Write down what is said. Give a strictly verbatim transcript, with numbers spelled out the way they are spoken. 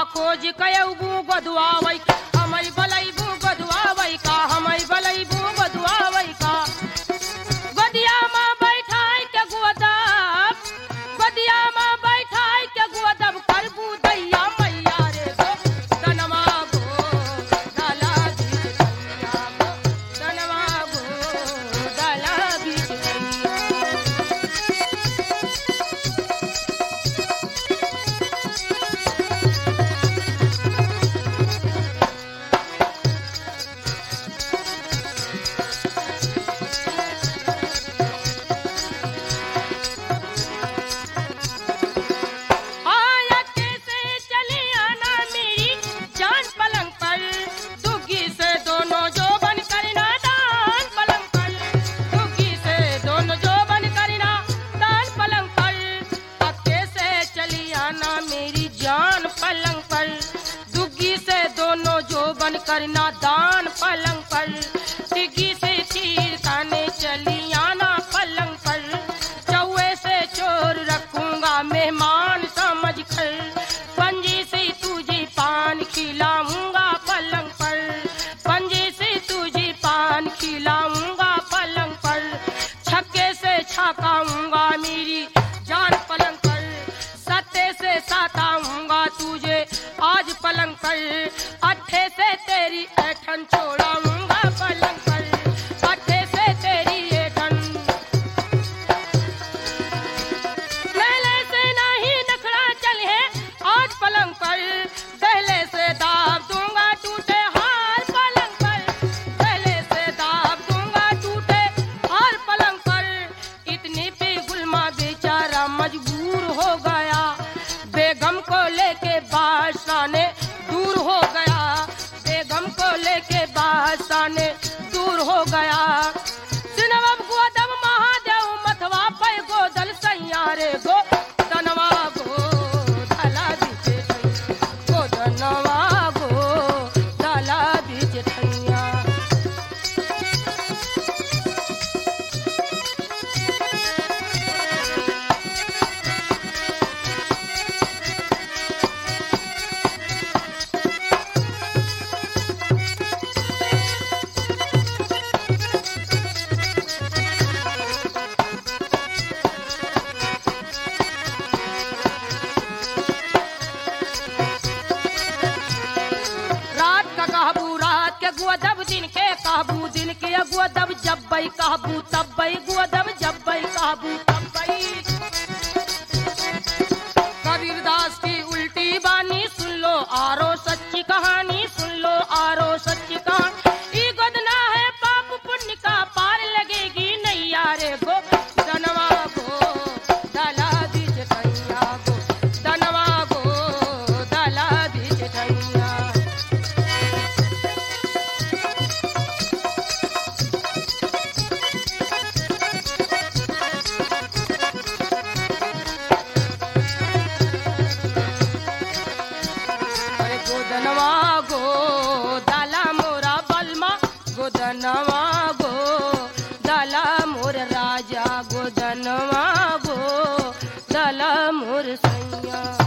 खोज कयबू गोदवावै हमई बलैबू गोदवावै का हमई बलैबू गोदवावै का गोदिया मां बैठाई के गोदब गोदिया मां बैठाई के गोदब करबू दैया मैया रे गो दनवा गो डाला बीच दैया गो दनवा गो डाला बीच दैया बन करना दान पलंग पर डिग्गी से तीर खाने चली आना पलंग पर चौए से चोर रखूंगा मेहमान समझ कर पंजे से तुझे पान खिलाऊंगा पलंग पर पंजे से तुझे पान खिलाऊंगा पलंग पर छक्के से छकाऊंगा मेरी जान पलंग पर सत्ते से सताऊंगा तुझे आज पलंग पर अट्ठे से तेरी ऐठन छोड़ाऊंगा पलंग पर अट्ठे से तेरी ऐठन पहले से नहीं नखड़ा चल है आज पलंग पर पहले से दाब दूंगा टूटे हाल पलंग पर पहले से दाब दूंगा टूटे हाल पलंग पर इतनी पे गुलमा बेचारा मजबूर हो गया बेगम को लेके बादशाह ने दूर हो गया बेगम को लेके बादशाह ने दूर हो गया सिनवब गोदम महादेव मथवा पे गोदल सैयारे गो दनवा गो दला बीच गो दनवा गो दला बीच थैया गोदब दिन के काबू दिन के गोदब जब बई काबू तब बई गोदब जब बई काबू तब बई कबीरदास की उल्टी बानी सुन लो आरो सच्ची कहानी सुन लो आरो सच्ची कहानी ई गोदना है पाप पुण्य का पार लगेगी नैया रे गो दनवा गो दला बीच दैया गो दनवा गो दला बीच दैया गोदनवा गो दाला मोरा बलमा गोदनवा गो दाला मोर राजा गोदनवा गो दाला मोर सैया।